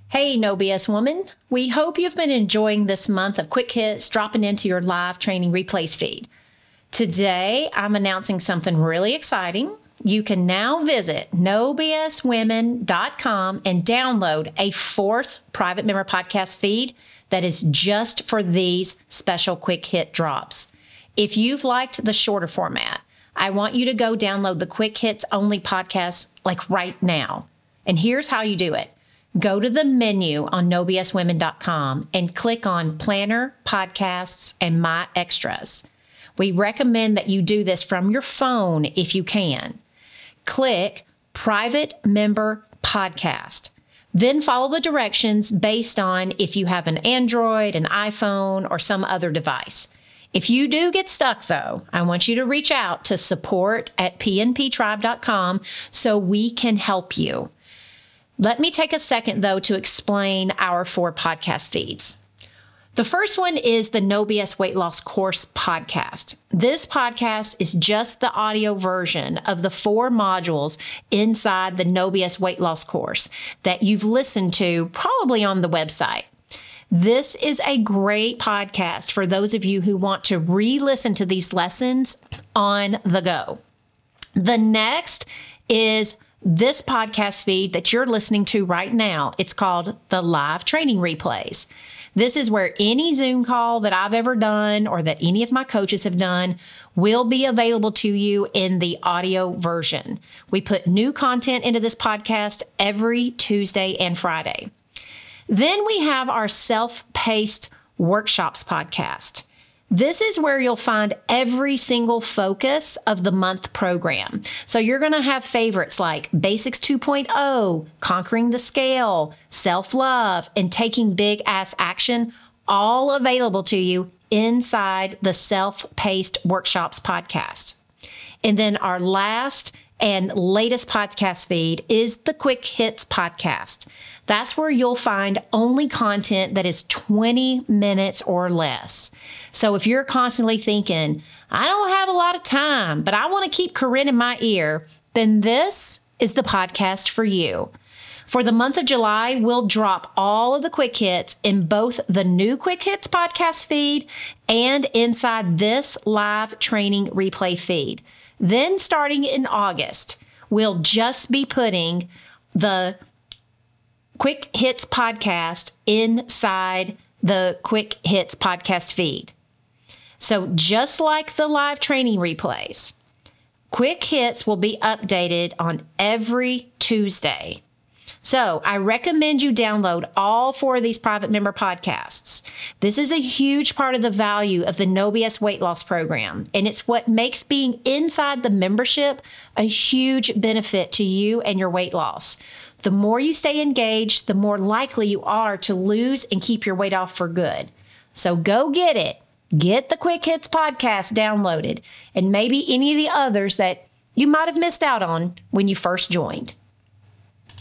Hey, No BS woman. We hope you've been enjoying this month of quick hits dropping into your live training replays feed. Today, I'm announcing something really exciting. You can now visit nobswomen.com and download a fourth private member podcast feed that is just for these special quick hit drops. If you've liked the shorter format, I want you to go download the quick hits only podcast like right now. And here's how you do it. Go to the menu on nobswomen.com and click on Planner, Podcasts, and My Extras. We recommend that you do this from your phone if you can. Click Private Member Podcast. Then follow the directions based on if you have an Android, an iPhone, or some other device. If you do get stuck, though, I want you to reach out to support@pnptribe.com so we can help you. Let me take a second, though, to explain our 4 podcast feeds. The first one is the No BS Weight Loss Course podcast. This podcast is just the audio version of the 4 modules inside the No BS Weight Loss course that you've listened to probably on the website. This is a great podcast for those of you who want to re-listen to these lessons on the go. The next is this podcast feed that you're listening to right now. It's called the Live Training Replays. This is where any Zoom call that I've ever done or that any of my coaches have done will be available to you in the audio version. We put new content into this podcast every Tuesday and Friday. Then we have our self-paced workshops podcast. This is where you'll find every single focus of the month program. So you're going to have favorites like Basics 2.0, Conquering the Scale, Self-Love, and Taking Big Ass Action, all available to you inside the Self-Paced Workshops podcast. And then our last and latest podcast feed is the Quick Hits podcast. That's where you'll find only content that is 20 minutes or less. So if you're constantly thinking, I don't have a lot of time, but I want to keep Corinne in my ear, then this is the podcast for you. For the month of July, we'll drop all of the quick hits in both the new Quick Hits podcast feed and inside this live training replay feed. Then starting in August, we'll just be putting the Quick Hits podcast inside the Quick Hits podcast feed. So just like the live training replays, Quick Hits will be updated on every Tuesday. So I recommend you download all 4 of these private member podcasts. This is a huge part of the value of the No BS weight loss program, and it's what makes being inside the membership a huge benefit to you and your weight loss. The more you stay engaged, the more likely you are to lose and keep your weight off for good. So go get it. Get the Quick Hits podcast downloaded, and maybe any of the others that you might have missed out on when you first joined.